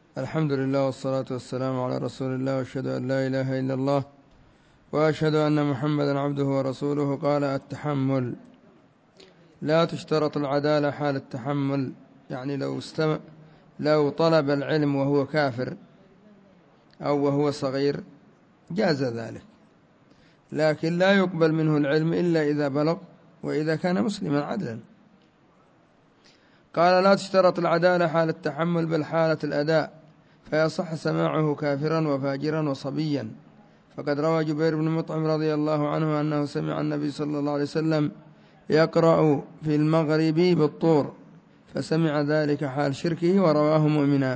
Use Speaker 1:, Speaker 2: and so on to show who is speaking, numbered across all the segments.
Speaker 1: الحمد لله والصلاة والسلام على رسول الله، وأشهد أن لا إله إلا الله، وأشهد أن محمدا عبده ورسوله. قال: التحمل لا تشترط العدالة حال التحمل، يعني لو طلب العلم وهو كافر أو وهو صغير جاز ذلك، لكن لا يقبل منه العلم إلا إذا بلغ وإذا كان مسلما عدلا. قال: لا تشترط العدالة حال التحمل بل حالة الأداء، فيصح سماعه كافرا وفاجرا وصبيا. فقد روى جبير بن مطعم رضي الله عنه أنه سمع النبي صلى الله عليه وسلم يقرأ في المغرب بالطور، فسمع ذلك حال شركه، ورواه مؤمنا.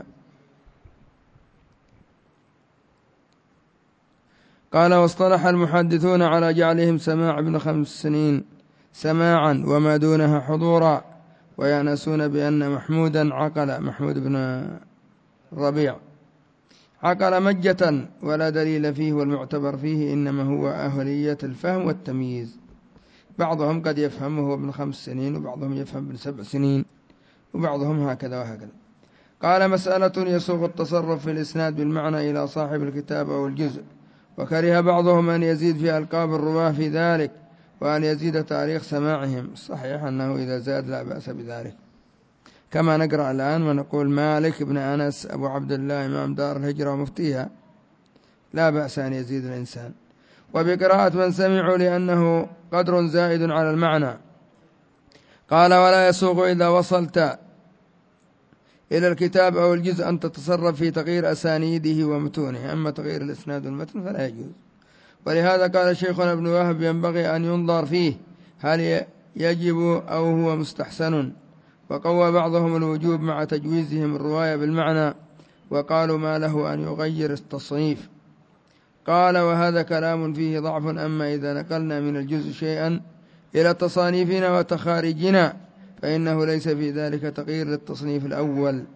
Speaker 1: قال: واصطلح المحدثون على جعلهم سماع ابن 5 سنين سماعا وما دونها حضورا، ويأنسون بأن محمودا عقل، محمود بن ربيع عقل مجة ولا دليل فيه، والمعتبر فيه إنما هو أهلية الفهم والتمييز. بعضهم قد يفهمه ابن 5 سنين، وبعضهم يفهم ابن 7 سنين، وبعضهم هكذا وهكذا. قال: مسألة يسوغ التصرف في الإسناد بالمعنى إلى صاحب الكتاب أو الجزء، وكره بعضهم أن يزيد في ألقاب الرواة في ذلك، وأن يزيد تاريخ سماعهم. الصحيح أنه إذا زاد لا بأس بذلك، كما نقرأ الآن ونقول: مالك بن أنس أبو عبد الله إمام دار الهجرة ومفتيها، لا بأس أن يزيد الإنسان. وبقراءة من سمعوا لأنه قدر زائد على المعنى. قال: ولا يسوغ إذا وصلت إلى الكتاب أو الجزء أن تتصرف في تغيير أسانيده ومتونه، أما تغيير الإسناد والمتن فلا يجوز. ولهذا قال شيخنا ابن وهب: ينبغي أن ينظر فيه هل يجب أو هو مستحسن. وقوى بعضهم الوجوب مع تجويزهم الرواية بالمعنى، وقالوا ما له أن يغير التصنيف. قال: وهذا كلام فيه ضعف، أما إذا نقلنا من الجزء شيئا إلى تصانيفنا وتخارجنا فإنه ليس في ذلك تغيير للتصنيف الأول.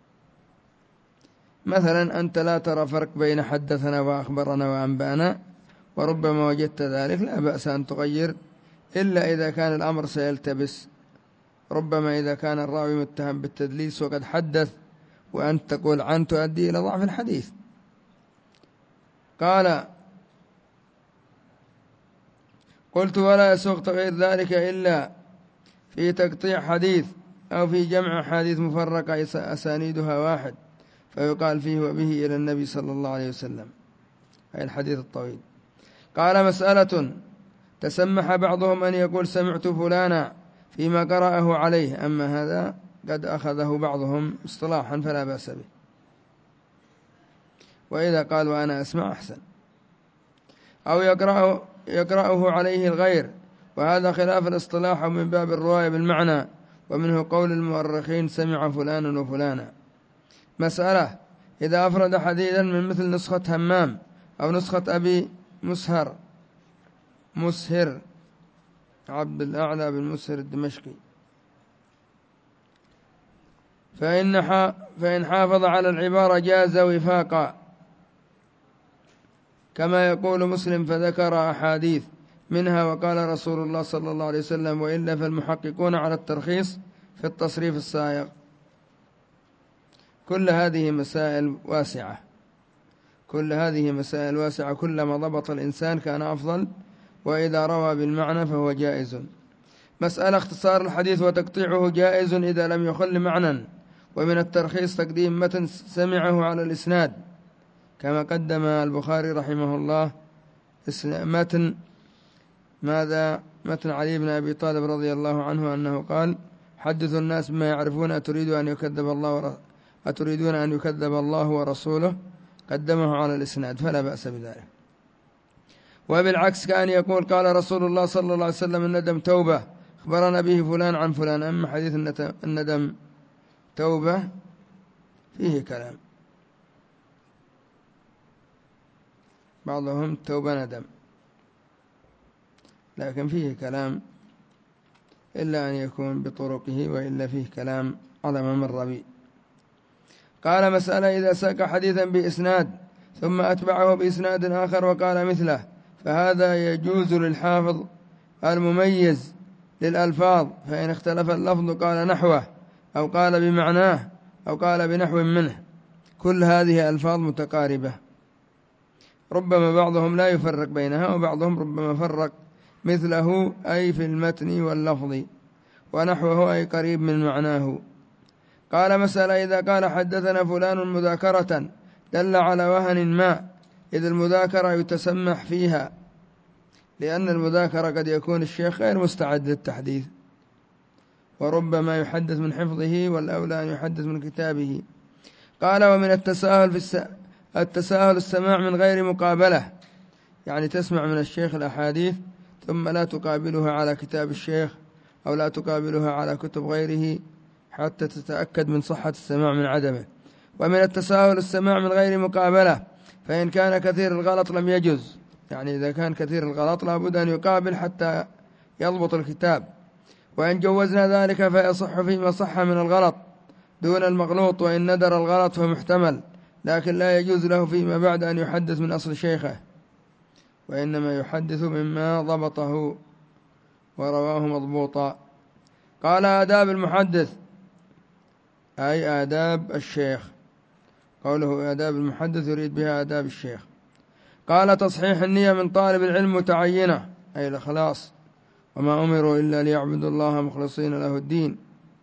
Speaker 1: مثلا أنت لا ترى فرق بين حدثنا وأخبرنا وأنبأنا، وربما وجدت ذلك، لا بأس أن تغير، إلا إذا كان الأمر سيلتبس، ربما إذا كان الراوي متهم بالتدليس وقد حدث، وأنت تقول عن تؤدي إلى ضعف الحديث. قال: قلت: ولا يسوغ تغيير ذلك إلا في تقطيع حديث أو في جمع حديث مفرقة أسانيدها واحد، فيقال فيه وبه إلى النبي صلى الله عليه وسلم، أي الحديث الطويل. قال: مسألة تسمح بعضهم أن يقول سمعت فلانا فيما قرأه عليه، أما هذا قد أخذه بعضهم اصطلاحا فلا بأس به، وإذا قال وأنا أسمع أحسن. أو يقرأه عليه الغير، وهذا خلاف الاصطلاح من باب الرواية بالمعنى، ومنه قول المؤرخين: سمع فلان وفلانا. مسألة إذا أفرد حديثا من مثل نسخة همام أو نسخة أبي مسهر عبد الأعلى بن مسهر الدمشقي، فإن حافظ على العبارة جاز وفاقا، كما يقول مسلم: فذكر أحاديث منها وقال رسول الله صلى الله عليه وسلم، وإلا فالمحققون على الترخيص في التصريف السائغ. كل هذه مسائل واسعة، كلما ضبط الإنسان كان أفضل، وإذا روى بالمعنى فهو جائز. مسألة اختصار الحديث وتقطيعه جائز إذا لم يخل معنى، ومن الترخيص تقديم متن سمعه على الإسناد، كما قدم البخاري رحمه الله متن علي بن أبي طالب رضي الله عنه أنه قال: حدثوا الناس بما يعرفون، أتريدون أن يكذب الله ورسوله، قدمه على الإسناد، فلا بأس بذلك. وبالعكس كان يقول: قال رسول الله صلى الله عليه وسلم: الندم توبة، أخبرنا به فلان عن فلان. أما حديث الندم توبة فيه كلام، بعضهم توبة ندم، لكن فيه كلام، إلا أن يكون بطرقه، وإلا فيه كلام على ما مر به. قال: مسألة إذا ساق حديثا بإسناد ثم أتبعه بإسناد آخر وقال مثله، فهذا يجوز للحافظ المميز للألفاظ، فإن اختلف اللفظ قال نحوه، أو قال بمعناه، أو قال بنحو منه. كل هذه ألفاظ متقاربة، ربما بعضهم لا يفرق بينها وبعضهم ربما فرق مثله، أي في المتن واللفظ، ونحوه أي قريب من معناه. قال: مسألة: إذا قال حدثنا فلان مذاكرة دل على وهن ما، إذ المذاكرة يتسمح فيها، لأن المذاكرة قد يكون الشيخ غير مستعد للتحديث، وربما يحدث من حفظه، والأولى أن يحدث من كتابه. قال: ومن التساهل السماع من غير مقابلة، يعني تسمع من الشيخ الأحاديث ثم لا تقابلها على كتاب الشيخ أو لا تقابلها على كتب غيره حتى تتأكد من صحة السماع من عدمه. ومن التساهل السماع من غير مقابلة، فإن كان كثير الغلط لم يجز، يعني إذا كان كثير الغلط لابد أن يقابل حتى يضبط الكتاب. وإن جوزنا ذلك فيصح فيما صح من الغلط دون المغلوط، وإن ندر الغلط فمحتمل، لكن لا يجوز له فيما بعد أن يحدث من أصل شيخه، وإنما يحدث مما ضبطه ورواه مضبوطا. قال: آداب المحدث، أي آداب الشيخ. قوله آداب المحدث يريد بها آداب الشيخ. قال: تصحيح النية من طالب العلم متعينة، أي الإخلاص، وما أمروا إلا ليعبدوا الله مخلصين له الدين.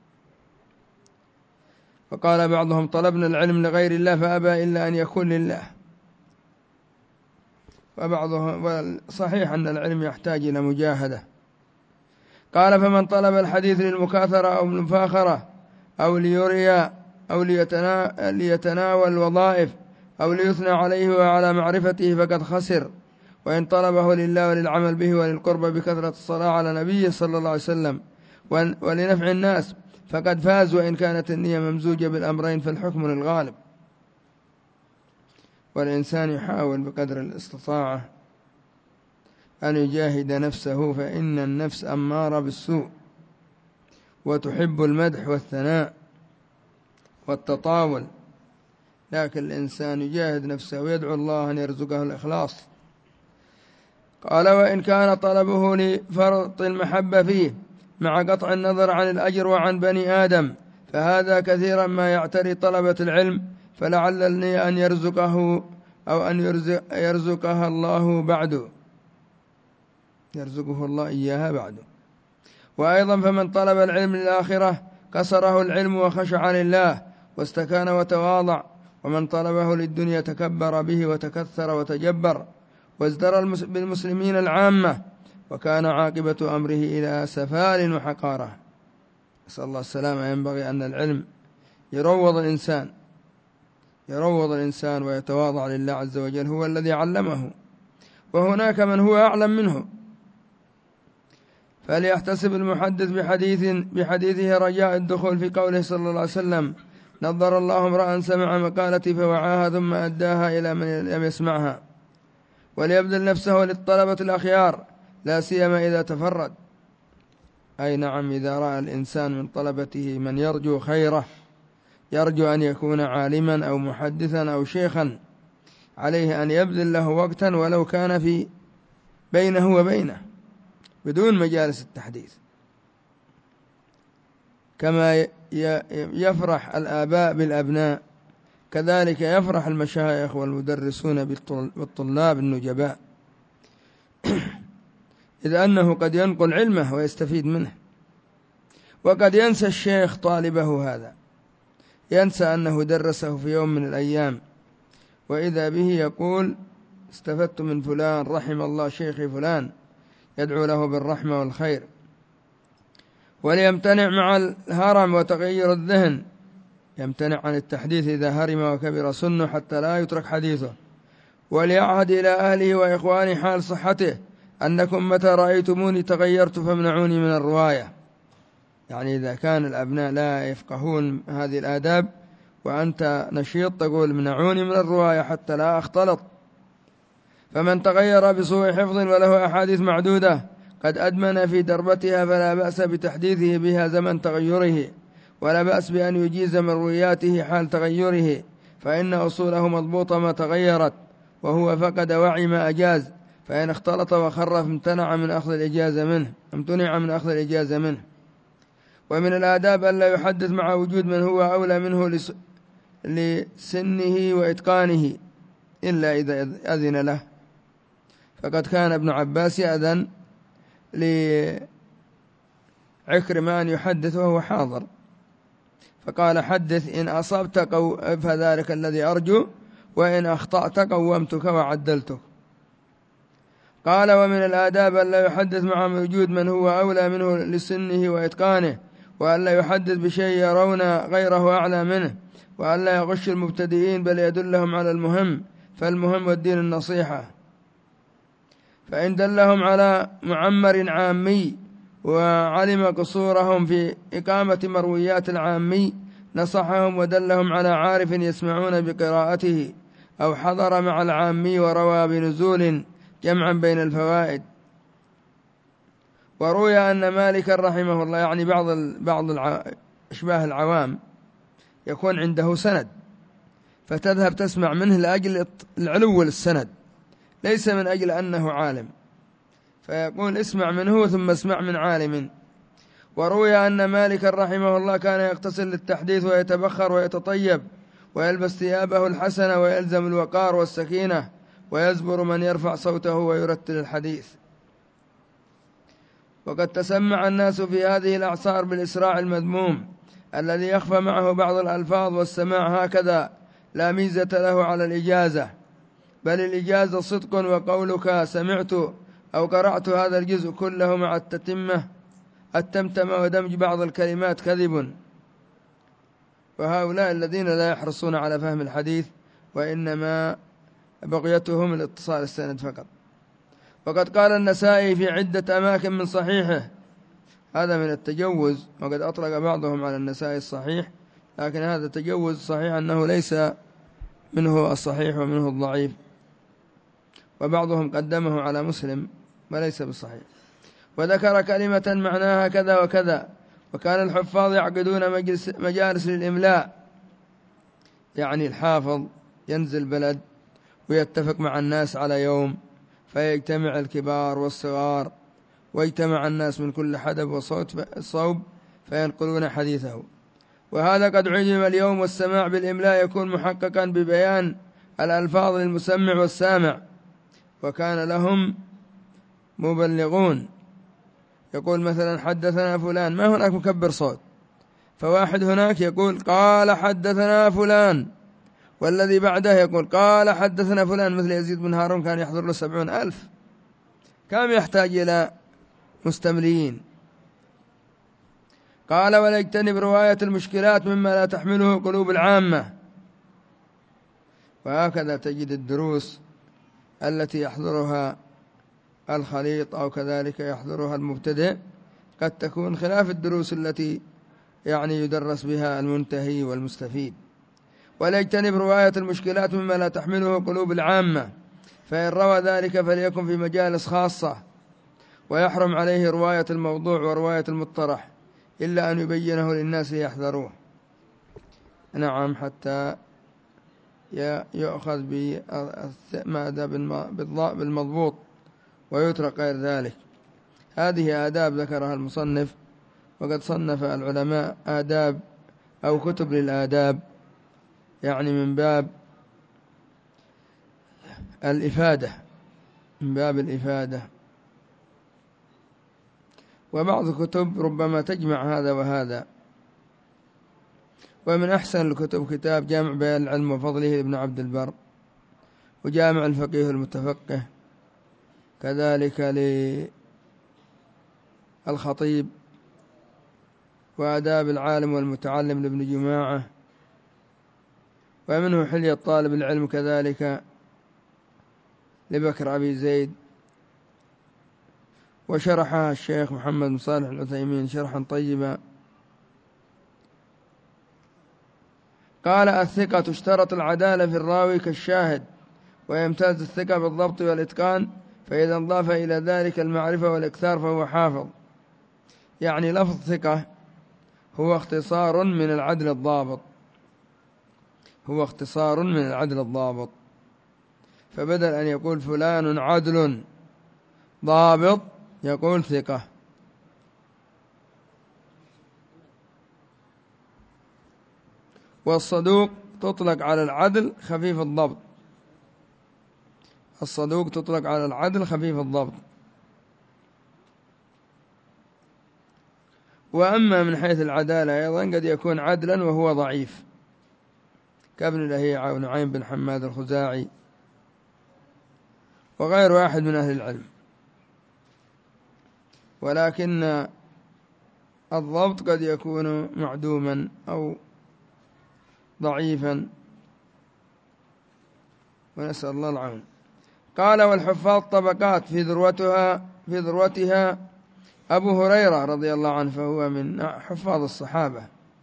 Speaker 1: فقال بعضهم: طلبنا العلم لغير الله فأبى إلا أن يكون لله. وبعضهم صحيح أن العلم يحتاج إلى مجاهدة. قال: فمن طلب الحديث للمكاثرة أو المفاخرة أو ليريا أو ليتناول الوظائف أو ليثنى عليه وعلى معرفته فقد خسر. وإن طلبه لله وللعمل به وللقرب بكثرة الصلاة على نبيه صلى الله عليه وسلم ولنفع الناس فقد فاز. وإن كانت النية ممزوجة بالأمرين فالحكم للغالب. والإنسان يحاول بقدر الاستطاعة أن يجاهد نفسه، فإن النفس أمارة بالسوء وتحب المدح والثناء والتطاول، لكن الإنسان يجاهد نفسه ويدعو الله أن يرزقه الإخلاص. قال: وإن كان طلبه لفرط المحبة فيه مع قطع النظر عن الأجر وعن بني آدم، فهذا كثيرا ما يعتري طلبة العلم، فلعل النية أن يرزقه أو أن يرزقها الله بعد، يرزقه الله إياها بعد. وأيضا فمن طلب العلم للآخرة كسره العلم وخشع لله واستكان وتواضع، ومن طلبه للدنيا تكبر به وتكثر وتجبر وازدرى بالمسلمين العامة، وكان عاقبة أمره إلى سفال وحقارة. نسأل الله السلامة. ينبغي أن العلم يروض الإنسان ويتواضع لله عز وجل، هو الذي علمه، وهناك من هو أعلم منه. فليحتسب المحدث بحديثه رجاء الدخول في قوله صلى الله عليه وسلم: نظر الله امرأ سمع مقالتي فوعاها ثم أداها إلى من لم يسمعها. وليبذل نفسه للطلبة الأخيار، لا سيما إذا تفرد، أي نعم إذا رأى الإنسان من طلبته من يرجو خيره، يرجو أن يكون عالما أو محدثا أو شيخا، عليه أن يبذل له وقتا ولو كان في بينه وبينه بدون مجالس التحديث. كما يفرح الآباء بالأبناء، كذلك يفرح المشايخ والمدرسون بالطلاب النجباء، إذ أنه قد ينقل علمه ويستفيد منه. وقد ينسى الشيخ طالبه هذا، ينسى أنه درسه في يوم من الأيام، وإذا به يقول: استفدت من فلان، رحم الله شيخي فلان، يدعو له بالرحمة والخير. وليمتنع مع الهرم وتغير الذهن، يمتنع عن التحديث إذا هرم وكبر سنه حتى لا يترك حديثه. وليعهد إلى أهله وإخوانه حال صحته: أنكم متى رأيتموني تغيرت فامنعوني من الرواية. يعني إذا كان الأبناء لا يفقهون هذه الآداب وأنت نشيط تقول: منعوني من الرواية حتى لا أختلط. فمن تغير بسوء حفظ وله أحاديث معدودة قد أدمن في دربتها، فلا بأس بتحديثه بها زمن تغيره، ولا بأس بأن يجيز مروياته حال تغيره، فإن أصوله مضبوطة ما تغيرت، وهو فقد وعي ما أجاز. فإن اختلط وخرف امتنع من أخذ الإجازة منه. ومن الآداب أن لا يحدث مع وجود من هو أولى منه لسنه وإتقانه إلا إذا أذن له، فقد كان ابن عباس يأذن لعكرمة أن يحدث وهو حاضر، فقال حدث إن أصبت فذلك الذي أرجو، وإن أخطأت قومتك وعدلتك. قال ومن الآداب أن لا يحدث مع وجود من هو أولى منه لسنه وإتقانه، وأن لا يحدث بشيء يرون غيره أعلى منه، وأن لا يغش المبتدئين بل يدلهم على المهم، فالمهم والدين النصيحة. فإن دلهم على معمر عامي وعلم قصورهم في إقامة مرويات العامي نصحهم ودلهم على عارف يسمعون بقراءته، أو حضر مع العامي وروى بنزول جمعا بين الفوائد. وروي أن مالك رحمه الله، يعني بعض أشباه العوام يكون عنده سند فتذهب تسمع منه لأجل العلو للسند، ليس من أجل أنه عالم، فيقول اسمع منه ثم اسمع من عالم. وروي أن مالك رحمه الله كان يغتسل للتحديث ويتبخر ويتطيب ويلبس ثيابه الحسنة ويلزم الوقار والسكينة، ويزبر من يرفع صوته ويرتل الحديث. وقد تسمع الناس في هذه الأعصار بالإسراع المذموم الذي يخفى معه بعض الألفاظ، والسماع هكذا لا ميزة له على الإجازة، بل الإجازة صدق، وقولك سمعت أو قرأت هذا الجزء كله مع التمتمة ودمج بعض الكلمات كذب. وهؤلاء الذين لا يحرصون على فهم الحديث، وإنما بغيتهم الاتصال السند فقط. وقد قال النسائي في عدة أماكن من صحيحه، هذا من التجوز، وقد أطلق بعضهم على النسائي الصحيح، لكن هذا تجوز صحيح أنه ليس منه الصحيح ومنه الضعيف، وبعضهم قدمه على مسلم وليس بالصحيح. وذكر كلمة معناها كذا وكذا. وكان الحفاظ يعقدون مجالس للإملاء، يعني الحافظ ينزل بلد ويتفق مع الناس على يوم، فيجتمع الكبار والصغار، ويجتمع الناس من كل حدب وصوب فينقلون حديثه. وهذا قد علم اليوم، والسماع بالإملاء يكون محققا ببيان الألفاظ للمسمع والسامع. وكان لهم مبلغون، يقول مثلا حدثنا فلان، ما هناك مكبر صوت، فواحد هناك يقول قال حدثنا فلان، والذي بعده يقول قال حدثنا فلان، مثل يزيد بن هارون كان يحضر له 70,000، كم يحتاج إلى مستملين. قال ولا يجتنب رواية المشكلات مما لا تحمله قلوب العامة. وهكذا تجد الدروس التي يحضرها الخليط أو كذلك يحضرها المبتدئ قد تكون خلاف الدروس التي يعني يدرس بها المنتهي والمستفيد. ولا يجتنب رواية المشكلات مما لا تحمله قلوب العامة، فإن روى ذلك فليكن في مجالس خاصة، ويحرم عليه رواية الموضوع ورواية المطرح إلا أن يبينه للناس ليحذروه. نعم، حتى يؤخذ ماذا بالمضبوط ويترك غير ذلك. هذه آداب ذكرها المصنف، وقد صنف العلماء آداب أو كتب للآداب، يعني من باب الإفادة، من باب الإفادة. وبعض كتب ربما تجمع هذا وهذا. ومن أحسن الكتب كتاب جامع بيان العلم وفضله لابن عبد البر، وجامع الفقيه المتفقه كذلك للخطيب، وآداب العالم والمتعلم لابن جماعة، ومنه حلية طالب العلم كذلك لبكر أبي زيد، وشرحها الشيخ محمد بن صالح العثيمين شرحا طيبا. قال الثقة تشترط العدالة في الراوي كالشاهد، ويمتاز الثقة بالضبط والإتقان، فإذا انضاف إلى ذلك المعرفة والإكثار فهو حافظ. يعني لفظ ثقة هو اختصار من العدل الضابط، هو اختصار من العدل الضابط، فبدل أن يقول فلان عدل ضابط يقول ثقة. والصدوق تطلق على العدل خفيف الضبط. الصدوق تطلق على العدل خفيف الضبط. وأما من حيث العدالة أيضا قد يكون عدلا وهو ضعيف، كابن لهيعة ونعيم بن حماد الخزاعي وغير واحد من أهل العلم. ولكن الضبط قد يكون معدوما أو ضعيفا، ونسأل الله العون. قال: والحفاظ طبقات في ذروتها أبو هريرة رضي الله عنه، فهو من حفاظ الصحابة،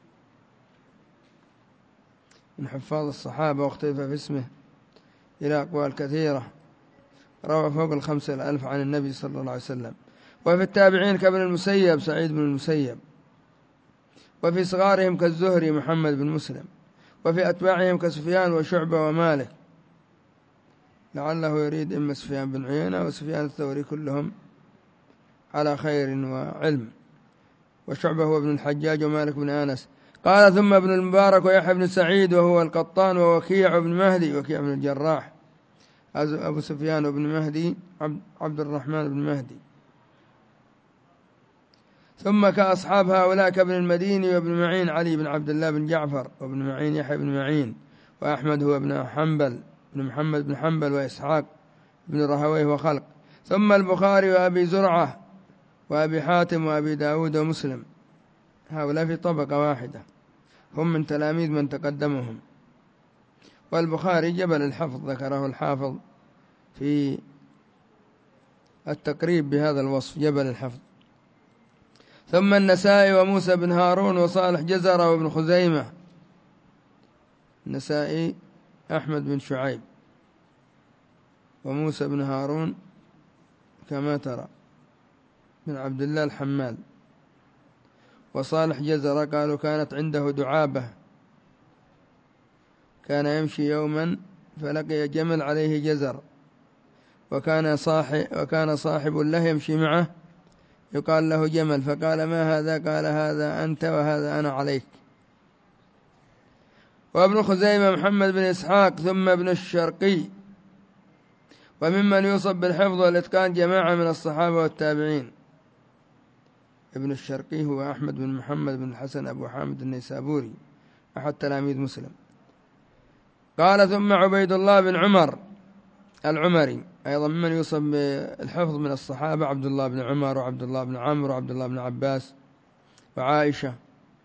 Speaker 1: واختلف في اسمه إلى أقوال كثيرة، روى فوق 5,000 عن النبي صلى الله عليه وسلم. وفي التابعين كابن المسيب سعيد بن المسيب، وفي صغارهم كالزهري محمد بن مسلم، وفي أتباعهم كسفيان وشعبة ومالك، لعله يريد إما سفيان بن عيينة وسفيان الثوري، كلهم على خير وعلم، وشعبة هو ابن الحجاج ومالك بن أنس. قال: ثم ابن المبارك ويحيى بن سعيد وهو القطان، ووكيع بن مهدي وكيع بن الجراح، أبو سفيان وابن مهدي عبد الرحمن بن مهدي. ثم كأصحاب هؤلاء كابن المديني وابن معين علي بن عبد الله بن جعفر، وابن معين يحيى بن معين، وأحمد هو ابن حنبل بن محمد بن حنبل، وإسحاق بن رهويه وخلق. ثم البخاري وأبي زرعة وأبي حاتم وأبي داود ومسلم، هؤلاء في طبقة واحدة، هم من تلاميذ من تقدمهم. والبخاري جبل الحفظ، ذكره الحافظ في التقريب بهذا الوصف، جبل الحفظ. ثم النسائي وموسى بن هارون وصالح جزرة وابن خزيمة. النسائي أحمد بن شعيب، وموسى بن هارون كما ترى بن عبد الله الحمال. وصالح جزرة قالوا كانت عنده دعابة، كان يمشي يوما فلقي جمل عليه جزر، وكان صاحب له يمشي معه يقال له جمل، فقال: ما هذا؟ قال: هذا أنت وهذا أنا عليك. وابن خزيمة محمد بن إسحاق، ثم ابن الشرقي. وممن يوصف بالحفظ والإتقان جماعة من الصحابة والتابعين. ابن الشرقي هو أحمد بن محمد بن الحسن أبو حامد النيسابوري، أحد تلاميذ مسلم. قال: ثم عبيد الله بن عمر العمري، أيضا ممن يوصف بالحفظ من الصحابة، عبد الله بن عمر وعبد الله بن عمرو وعبد الله بن عباس وعائشة،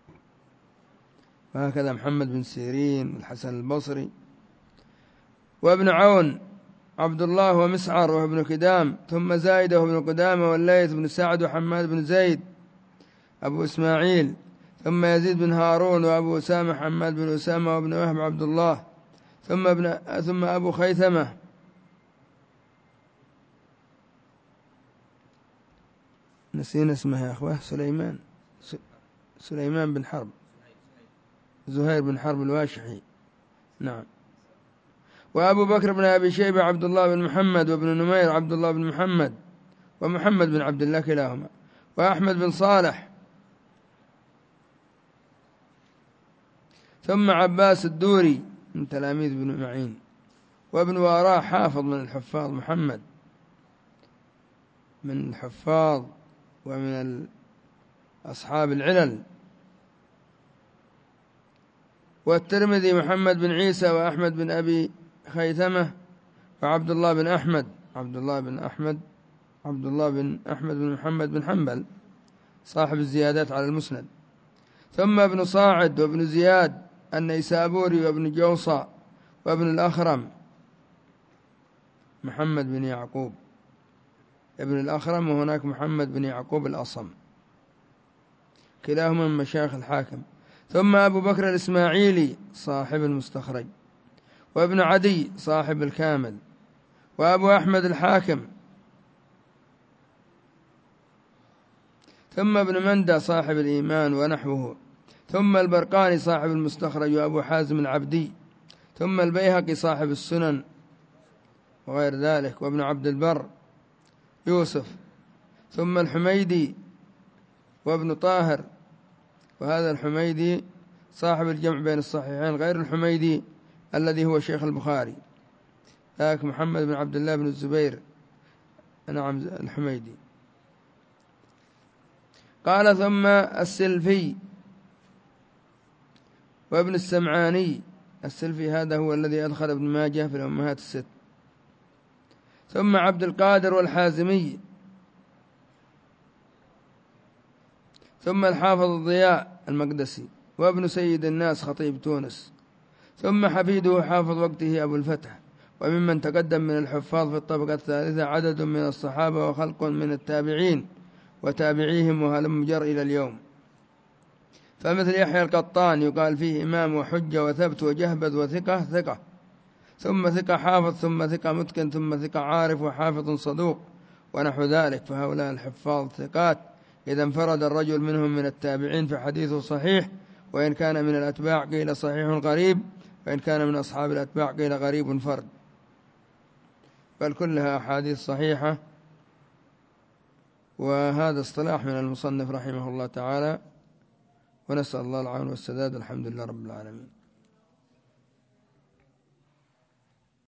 Speaker 1: وهكذا محمد بن سيرين والحسن البصري. وابن عون عبد الله ومسعر وابن كدام. ثم زايدة وابن قدامة والليث بن سعد وحماد بن زيد أبو إسماعيل. ثم يزيد بن هارون وأبو أسامة حماد بن أسامة وابن وهب عبد الله. ثم أبو خيثمة نسينا اسمه يا أخوة، سليمان بن حرب، زهير بن حرب الواشحي، نعم. وأبو بكر بن أبي شيبة عبد الله بن محمد، وابن نمير عبد الله بن محمد ومحمد بن عبد الله كلاهما. وأحمد بن صالح. ثم عباس الدوري من تلاميذ بن معين. وابن وراء حافظ من الحفاظ، محمد من الحفاظ ومن أصحاب العلل. والترمذي محمد بن عيسى وأحمد بن أبي خيثمة وعبد الله بن أحمد عبد الله بن أحمد بن محمد بن حنبل صاحب الزيادات على المسند. ثم ابن صاعد وابن زياد النيسابوري وابن جوصى وابن الأخرم محمد بن يعقوب ابن الأخرم، وهناك محمد بن يعقوب الأصم، كلاهما من مشايخ الحاكم. ثم أبو بكر الإسماعيلي صاحب المستخرج، وابن عدي صاحب الكامل، وأبو أحمد الحاكم. ثم ابن مندى صاحب الإيمان ونحوه. ثم البرقاني صاحب المستخرج، وأبو حازم العبدي. ثم البيهقي صاحب السنن وغير ذلك، وابن عبد البر يوسف. ثم الحميدي وابن طاهر، وهذا الحميدي صاحب الجمع بين الصحيحين غير الحميدي الذي هو شيخ البخاري، ذاك محمد بن عبد الله بن الزبير، نعم الحميدي. قال ثم السلفي وابن السمعاني. السلفي هذا هو الذي أدخل ابن ماجه في الأمهات الست. ثم عبد القادر والحازمي. ثم الحافظ الضياء المقدسي وابن سيد الناس خطيب تونس. ثم حفيده حافظ وقته أبو الفتح. وممن تقدم من الحفاظ في الطبقة الثالثة عدد من الصحابة وخلق من التابعين وتابعيهم وهلم جر إلى اليوم. فمثل يحيى القطان يقال فيه إمام وحجة وثبت وجهبذ وثقة ثقة، ثم ثقة حافظ، ثم ثقة متقن، ثم ثقة عارف وحافظ صدوق ونحو ذلك. فهؤلاء الحفاظ ثقات إذا انفرد الرجل منهم من التابعين فحديثه صحيح، وإن كان من الأتباع قيل صحيح غريب، وإن كان من أصحاب الأتباع قيل غريب فرد، بل كلها أحاديث صحيحة. وهذا اصطلاح من المصنف رحمه الله تعالى، ونسأل الله العون والسداد. الحمد لله رب العالمين.